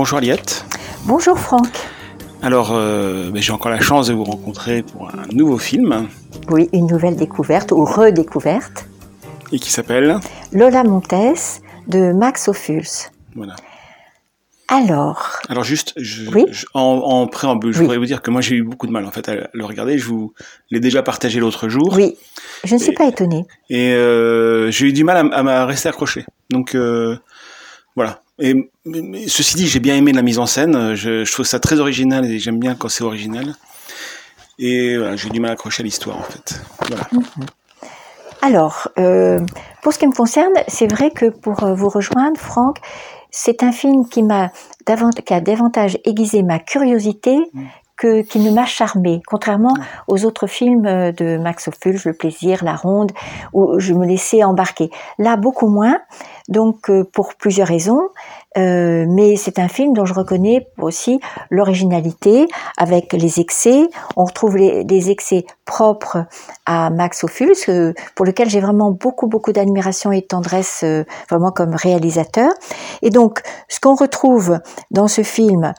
Bonjour Aliette. Bonjour Franck. Alors, j'ai encore la chance de vous rencontrer pour un nouveau film. Oui, une nouvelle découverte ou redécouverte. Et qui s'appelle Lola Montez de Max Ophuls. Voilà. Alors juste, oui en préambule, je oui. voudrais vous dire que moi j'ai eu beaucoup de mal en fait à le regarder. Je vous l'ai déjà partagé l'autre jour. Oui, je ne suis pas étonnée. Et j'ai eu du mal à rester accroché. Donc voilà. Mais ceci dit, j'ai bien aimé la mise en scène. Je trouve ça très original et j'aime bien quand c'est original. Et voilà, j'ai eu du mal à accrocher à l'histoire en fait. Voilà. Alors, pour ce qui me concerne, c'est vrai que pour vous rejoindre, Franck, c'est un film qui a davantage aiguisé ma curiosité qui ne m'a charmé, contrairement aux autres films de Max Ophuls, Le Plaisir, La Ronde, où je me laissais embarquer. Là, beaucoup moins, donc pour plusieurs raisons. Mais c'est un film dont je reconnais aussi l'originalité avec les excès. On retrouve des excès propres à Max Ophuls, pour lequel j'ai vraiment beaucoup d'admiration et de tendresse, vraiment comme réalisateur. Et donc, ce qu'on retrouve dans ce film,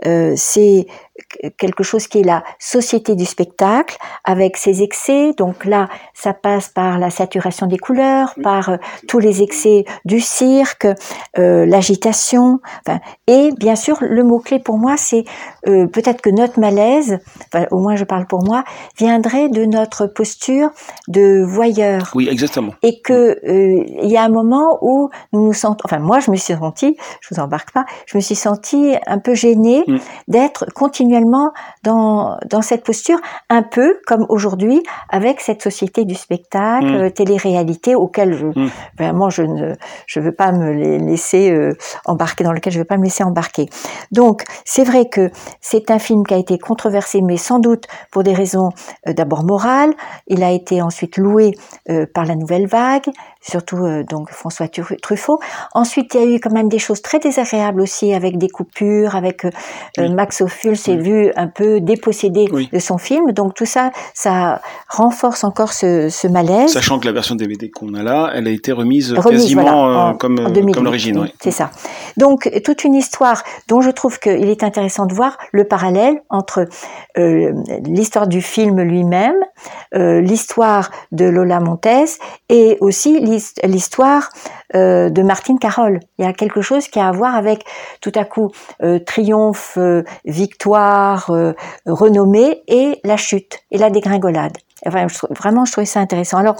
c'est quelque chose qui est la société du spectacle avec ses excès. Donc là, ça passe par la saturation des couleurs, par tous les excès du cirque, l'agitation. Enfin, et bien sûr, le mot-clé pour moi, c'est peut-être que notre malaise, enfin, au moins je parle pour moi, viendrait de notre posture de voyeur. Oui, exactement. Et que il y a un moment où nous nous sentons, enfin moi je me suis sentie, je vous embarque pas, je me suis sentie un peu gênée d'être continuellement dans cette posture, un peu comme aujourd'hui avec cette société du spectacle, télé-réalité auquel vraiment je veux pas me laisser embarquer, dans lequel je veux pas me laisser embarquer. Donc c'est vrai que c'est un film qui a été controversé, mais sans doute pour des raisons d'abord morales. Il a été ensuite loué par la Nouvelle Vague, surtout donc François Truffaut. Ensuite, il y a eu quand même des choses très désagréables aussi avec des coupures, avec Max Ophuls s'est vu un peu dépossédé de son film. Donc tout ça, ça renforce encore ce malaise. Sachant que la version DVD qu'on a là, elle a été remise quasiment voilà, comme l'origine. Oui, c'est ça. Donc toute une histoire dont je trouve qu'il est intéressant de voir le parallèle entre l'histoire du film lui-même, l'histoire de Lola Montez et aussi l'histoire de Martine Carol. Il y a quelque chose qui a à voir avec tout à coup triomphe, victoire, renommée et la chute et la dégringolade. Enfin, je trouvais ça intéressant. Alors,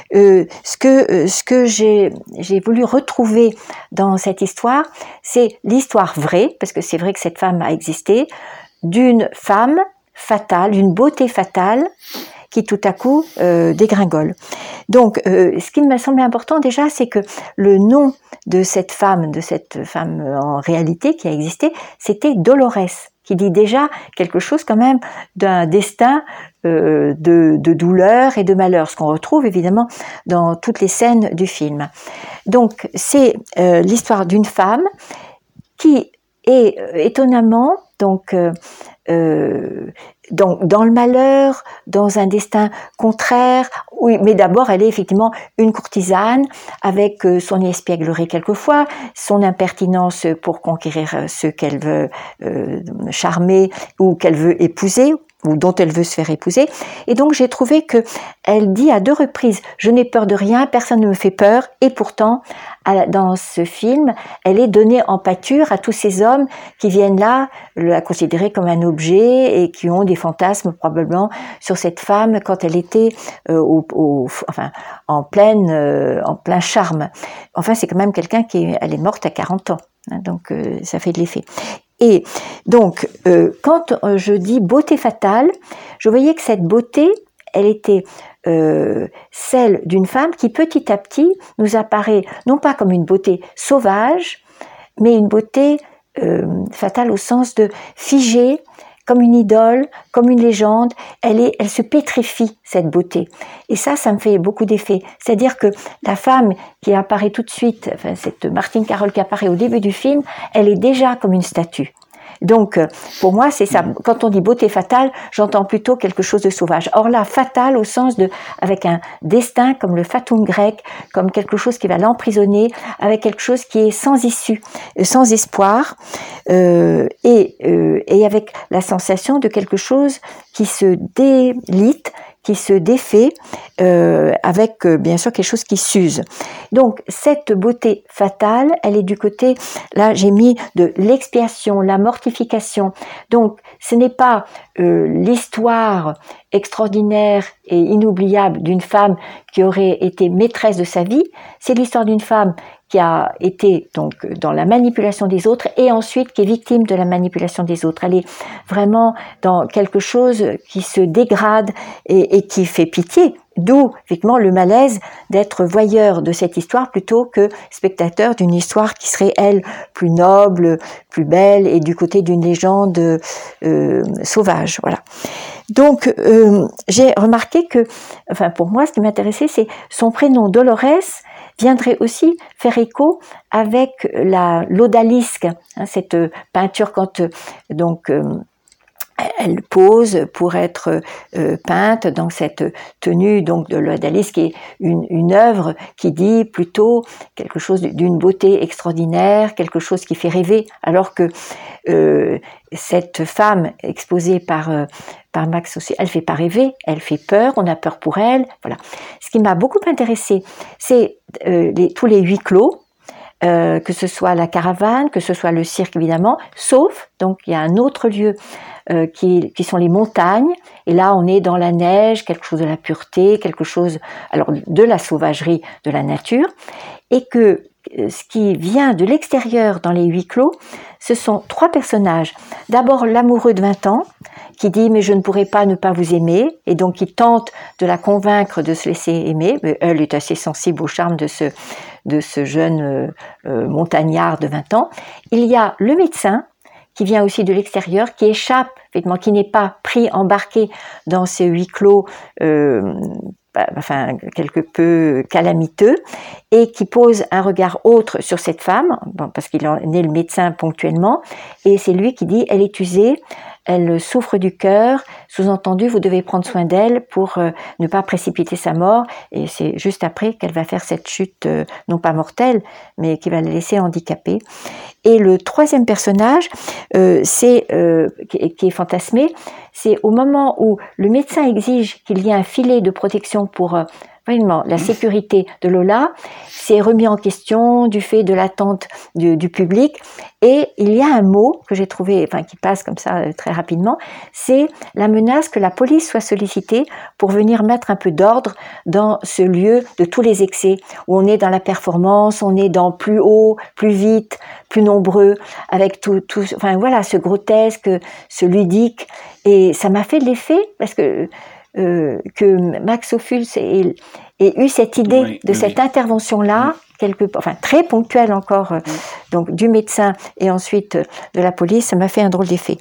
ce que j'ai voulu retrouver dans cette histoire, c'est l'histoire vraie, parce que c'est vrai que cette femme a existé, d'une femme fatale, d'une beauté fatale, qui tout à coup dégringole. Donc, ce qui m'a semblé important déjà, c'est que le nom de cette femme en réalité qui a existé, c'était Dolores, qui dit déjà quelque chose quand même d'un destin de douleur et de malheur, ce qu'on retrouve évidemment dans toutes les scènes du film. Donc, c'est l'histoire d'une femme qui est étonnamment donc dans le malheur, dans un destin contraire, oui, mais d'abord elle est effectivement une courtisane avec son espièglerie quelquefois, son impertinence pour conquérir ceux qu'elle veut charmer ou qu'elle veut épouser, ou dont elle veut se faire épouser. Et donc j'ai trouvé que elle dit à 2 reprises « Je n'ai peur de rien, personne ne me fait peur », et pourtant dans ce film, elle est donnée en pâture à tous ces hommes qui viennent là la considérer comme un objet et qui ont des fantasmes probablement sur cette femme quand elle était en plein charme. Enfin, c'est quand même quelqu'un elle est morte à 40 ans, hein, donc ça fait de l'effet. Et donc, quand je dis beauté fatale, je voyais que cette beauté, elle était celle d'une femme qui petit à petit nous apparaît non pas comme une beauté sauvage, mais une beauté fatale au sens de figée, comme une idole, comme une légende. Elle se pétrifie, cette beauté. Et ça me fait beaucoup d'effet. C'est-à-dire que la femme qui apparaît tout de suite, enfin cette Martine Carol qui apparaît au début du film, elle est déjà comme une statue. Donc, pour moi, c'est ça. Quand on dit beauté fatale, j'entends plutôt quelque chose de sauvage. Or là, fatale au sens de, avec un destin comme le fatum grec, comme quelque chose qui va l'emprisonner, avec quelque chose qui est sans issue, sans espoir, et avec la sensation de quelque chose qui se délite, qui se défait, avec bien sûr quelque chose qui s'use. Donc cette beauté fatale, elle est du côté, là j'ai mis de l'expiation, la mortification. Donc ce n'est pas l'histoire extraordinaire et inoubliable d'une femme qui aurait été maîtresse de sa vie, c'est l'histoire d'une femme qui a été donc dans la manipulation des autres et ensuite qui est victime de la manipulation des autres. Elle est vraiment dans quelque chose qui se dégrade et qui fait pitié. D'où, effectivement, le malaise d'être voyeur de cette histoire plutôt que spectateur d'une histoire qui serait, elle, plus noble, plus belle et du côté d'une légende sauvage. Voilà. Donc, j'ai remarqué que, enfin, pour moi, ce qui m'intéressait, c'est son prénom Dolores viendrait aussi faire écho avec l'odalisque, hein, cette peinture quand donc elle pose pour être peinte dans cette tenue donc de l'odalisque, qui est une œuvre qui dit plutôt quelque chose d'une beauté extraordinaire, quelque chose qui fait rêver, alors que cette femme exposée par Max aussi, elle fait pas rêver, elle fait peur, on a peur pour elle, voilà. Ce qui m'a beaucoup intéressé, c'est tous les huis clos, que ce soit la caravane, que ce soit le cirque évidemment, sauf, donc il y a un autre lieu qui sont les montagnes, et là on est dans la neige, quelque chose de la pureté, quelque chose alors de la sauvagerie de la nature, et que ce qui vient de l'extérieur dans les huis clos, ce sont trois personnages. D'abord l'amoureux de 20 ans, qui dit « mais je ne pourrai pas ne pas vous aimer », et donc qui tente de la convaincre de se laisser aimer, mais elle est assez sensible au charme de ce jeune montagnard de 20 ans. Il y a le médecin, qui vient aussi de l'extérieur, qui échappe, effectivement, qui n'est pas embarqué dans ces huis clos, enfin quelque peu calamiteux, et qui pose un regard autre sur cette femme, bon, parce qu'il en est le médecin ponctuellement, et c'est lui qui dit « elle est usée, elle souffre du cœur, sous-entendu, vous devez prendre soin d'elle pour ne pas précipiter sa mort », et c'est juste après qu'elle va faire cette chute, non pas mortelle, mais qui va la laisser handicapée. Et le troisième personnage, qui est fantasmé, c'est au moment où le médecin exige qu'il y ait un filet de protection pour vraiment la sécurité de Lola, c'est remis en question du fait de l'attente du public. Et il y a un mot que j'ai trouvé, enfin qui passe comme ça très rapidement, c'est la menace que la police soit sollicitée pour venir mettre un peu d'ordre dans ce lieu de tous les excès, où on est dans la performance, on est dans plus haut, plus vite, plus nombreux, avec tout, enfin voilà, ce grotesque, ce ludique. Et ça m'a fait de l'effet parce que Max Ophuls ait eu cette idée de cette intervention-là, enfin très ponctuelle encore, donc du médecin et ensuite de la police, ça m'a fait un drôle d'effet.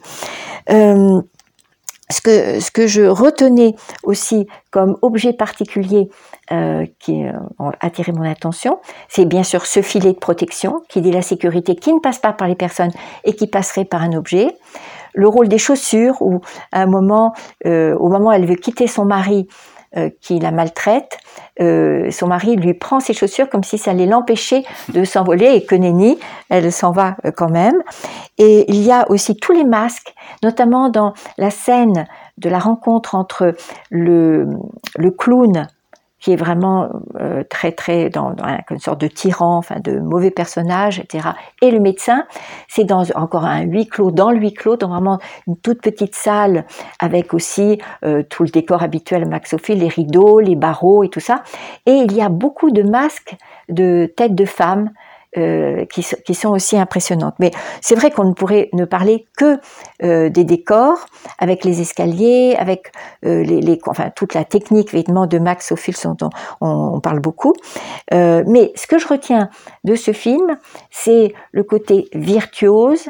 Ce que je retenais aussi comme objet particulier qui a attiré mon attention, c'est bien sûr ce filet de protection qui dit la sécurité qui ne passe pas par les personnes et qui passerait par un objet. Le rôle des chaussures, où à un moment, au moment où elle veut quitter son mari qui la maltraite, son mari lui prend ses chaussures comme si ça allait l'empêcher de s'envoler, et que nenni, elle s'en va quand même. Et il y a aussi tous les masques, notamment dans la scène de la rencontre entre le clown, qui est vraiment très dans une sorte de tyran, enfin de mauvais personnage, etc. Et le médecin, c'est dans encore un huis clos, dans le huis clos, dans vraiment une toute petite salle, avec aussi tout le décor habituel Max Ophuls, les rideaux, les barreaux et tout ça. Et il y a beaucoup de masques de têtes de femmes qui sont aussi impressionnantes. Mais c'est vrai qu'on ne pourrait ne parler que des décors, avec les escaliers, avec enfin, toute la technique évidemment de Max Ophuls dont on parle beaucoup. Mais ce que je retiens de ce film, c'est le côté virtuose,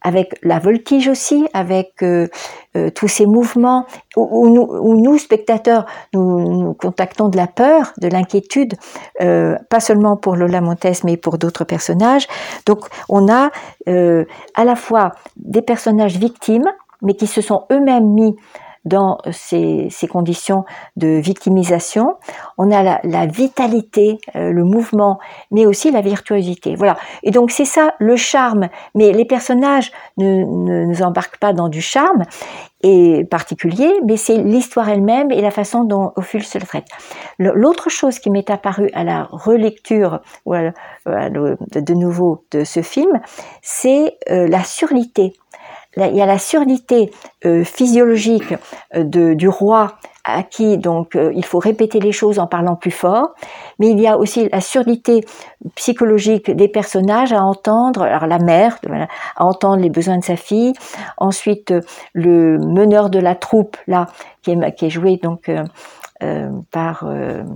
avec la voltige aussi, avec tous ces mouvements où nous, spectateurs, nous contactons de la peur, de l'inquiétude, pas seulement pour Lola Montes, mais pour d'autres personnages. Donc on a à la fois des personnages victimes, mais qui se sont eux-mêmes mis dans ces conditions de victimisation. On a la vitalité, le mouvement, mais aussi la virtuosité. Voilà. Et donc c'est ça le charme. Mais les personnages ne nous embarquent pas dans du charme et particulier, mais c'est l'histoire elle-même et la façon dont Ophuls se le traite. L'autre chose qui m'est apparue à la relecture ou de nouveau de ce film, c'est la surdité. Il y a la surdité physiologique du roi à qui donc il faut répéter les choses en parlant plus fort, mais il y a aussi la surdité psychologique des personnages à entendre, alors la mère à entendre les besoins de sa fille, ensuite le meneur de la troupe là qui est joué donc par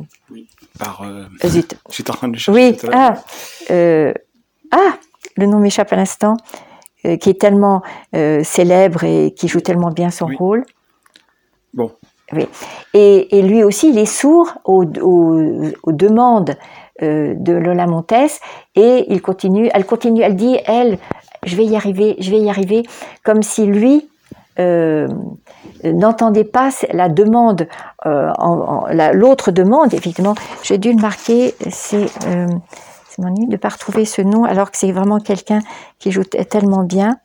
zut. J'étais en train de chercher. Oui, le nom m'échappe à l'instant. Qui est tellement célèbre et qui joue tellement bien son rôle. Bon. Oui. Et lui aussi, il est sourd aux demandes de Lola Montes et elle continue, elle dit, je vais y arriver, comme si lui n'entendait pas la demande, l'autre demande, effectivement. J'ai dû le marquer, c'est m'ennuie de ne pas retrouver ce nom alors que c'est vraiment quelqu'un qui joue tellement bien.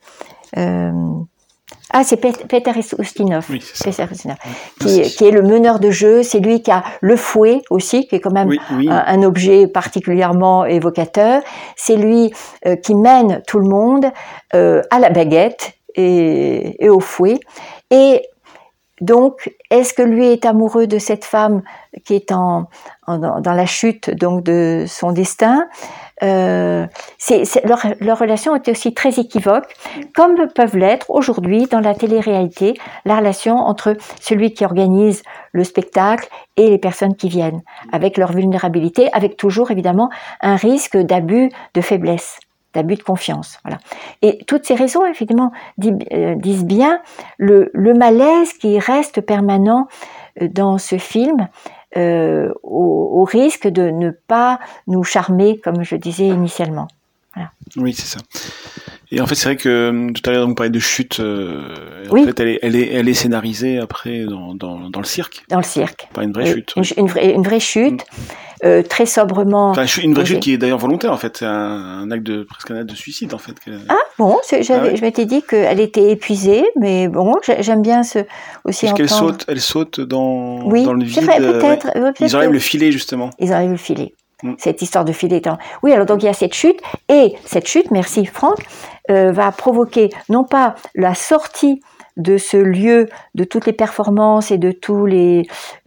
C'est Peter Ustinov, oui, qui est le meneur de jeu. C'est lui qui a le fouet aussi, qui est quand même un objet particulièrement évocateur. C'est lui qui mène tout le monde à la baguette et au fouet. Et donc, est-ce que lui est amoureux de cette femme qui est dans la chute donc de son destin? Leur relation était aussi très équivoque, comme peuvent l'être aujourd'hui dans la télé-réalité la relation entre celui qui organise le spectacle et les personnes qui viennent, avec leur vulnérabilité, avec toujours évidemment un risque d'abus de faiblesse, d'abus de confiance. Voilà. Et toutes ces raisons, effectivement, disent bien le malaise qui reste permanent dans ce film, au risque de ne pas nous charmer, comme je disais initialement. Voilà. Oui, c'est ça. Et en fait, c'est vrai que tout à l'heure, on parlait de chute. En fait, elle est scénarisée après dans le cirque. Dans le cirque. Pas une vraie chute. Une vraie chute. Très sobrement. Enfin, une vraie chute qui est d'ailleurs volontaire en fait, c'est presque un acte de suicide en fait. Je m'étais dit qu'elle était épuisée, mais bon, j'aime bien aussi entendre. Elle saute dans le vide. Vrai, peut-être. Ils enlèvent le filet justement. Ils enlèvent le filet. Cette histoire de filet. Oui, alors donc il y a cette chute, et cette chute, merci Franck, va provoquer non pas la sortie de ce lieu, de toutes les performances et de tous les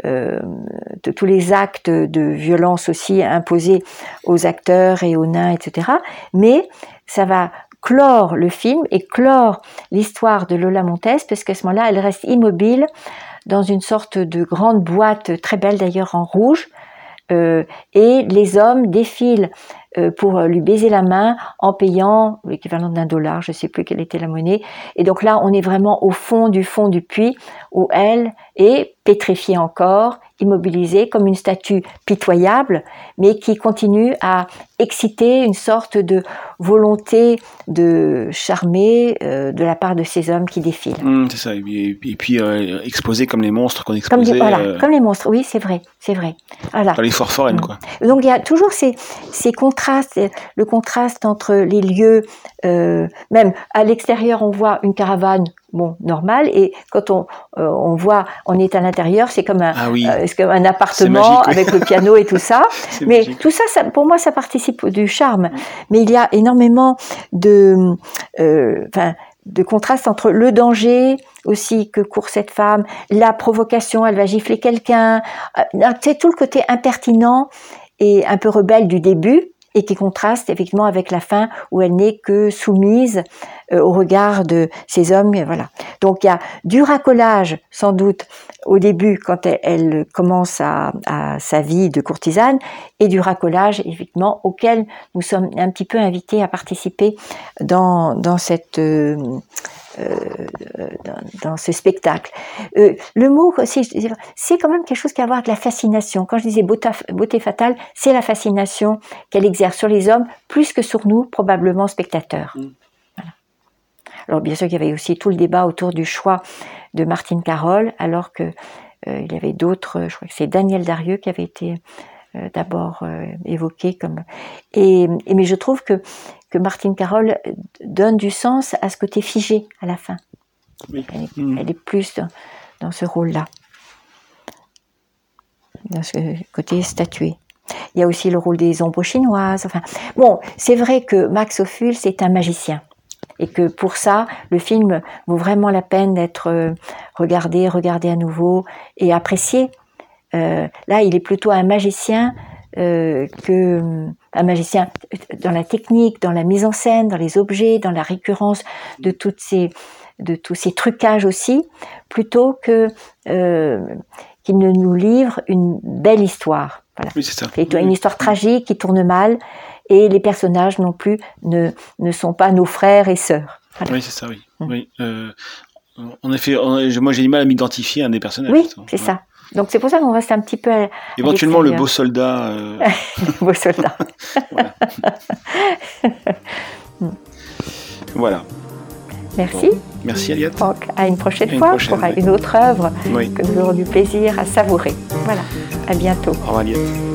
actes de violence aussi imposés aux acteurs et aux nains, etc. Mais ça va clore le film et clore l'histoire de Lola Montes, parce qu'à ce moment-là, elle reste immobile dans une sorte de grande boîte, très belle d'ailleurs en rouge, et les hommes défilent pour lui baiser la main en payant l'équivalent d'$1, je ne sais plus quelle était la monnaie. Et donc là, on est vraiment au fond du puits où elle est pétrifiée encore, immobilisée comme une statue pitoyable, mais qui continue à exciter une sorte de volonté de charmer de la part de ces hommes qui défilent. C'est ça, et puis exposés comme les monstres qu'on exposait. Comme les monstres, oui, c'est vrai. Voilà. Dans l'histoire foraine, quoi. Donc il y a toujours ces contrastes, le contraste entre les lieux, même à l'extérieur on voit une caravane, normale, et quand on voit, on est à l'intérieur, c'est comme un appartement magique, avec le piano et tout ça. Mais magique. Tout ça, pour moi, ça participe du charme. Mais il y a énormément de contraste entre le danger aussi que court cette femme, la provocation, elle va gifler quelqu'un, c'est tout le côté impertinent et un peu rebelle du début, et qui contraste effectivement avec la fin où elle n'est que soumise au regard de ces hommes. Voilà. Donc il y a du racolage sans doute au début quand elle commence à sa vie de courtisane, et du racolage effectivement auquel nous sommes un petit peu invités à participer dans ce spectacle. Le mot, c'est quand même quelque chose qui a à voir avec la fascination. Quand je disais beauté fatale, c'est la fascination qu'elle exerce sur les hommes plus que sur nous, probablement spectateurs. Voilà. Alors bien sûr, il y avait aussi tout le débat autour du choix de Martine Carol, alors que il y avait d'autres, je crois que c'est Daniel Darieux qui avait été d'abord évoqué comme... mais je trouve que Martine Carol donne du sens à ce côté figé à la fin. Oui. Elle est plus dans ce rôle-là, dans ce côté statué. Il y a aussi le rôle des ombres chinoises. Enfin, bon, c'est vrai que Max Ophuls est un magicien, et que pour ça, le film vaut vraiment la peine d'être regardé à nouveau et apprécié. Là, il est plutôt un magicien un magicien dans la technique, dans la mise en scène, dans les objets, dans la récurrence de tous ces trucages aussi, plutôt que qu'il ne nous livre une belle histoire. Voilà. Oui, c'est ça. C'est une histoire tragique qui tourne mal, et les personnages non plus ne sont pas nos frères et sœurs. Voilà. Oui, c'est ça, oui. Oui. En effet, moi j'ai du mal à m'identifier à un des personnages. Oui, c'est ça. Donc c'est pour ça qu'on reste un petit peu éventuellement le beau soldat. Le beau soldat. Voilà. Voilà. Merci. Bon. Merci Aliette. Donc, à une prochaine fois pour une autre œuvre que nous aurons du plaisir à savourer. Voilà. À bientôt. Au revoir Aliette.